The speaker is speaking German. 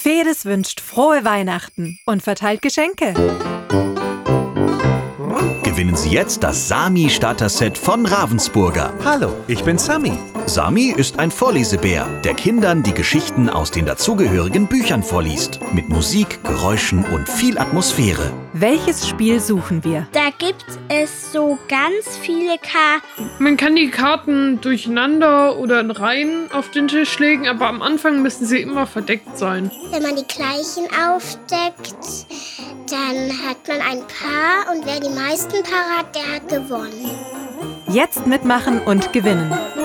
Fedes wünscht frohe Weihnachten und verteilt Geschenke. Gewinnen Sie jetzt das Sami-Starter-Set von Ravensburger. Hallo, ich bin Sami. Sami ist ein Vorlesebär, der Kindern die Geschichten aus den dazugehörigen Büchern vorliest. Mit Musik, Geräuschen und viel Atmosphäre. Welches Spiel suchen wir? Da gibt es so ganz viele Karten. Man kann die Karten durcheinander oder in Reihen auf den Tisch legen, aber am Anfang müssen sie immer verdeckt sein. Wenn man die gleichen aufdeckt, dann hat man ein Paar und wer die meisten Paare hat, der hat gewonnen. Jetzt mitmachen und gewinnen.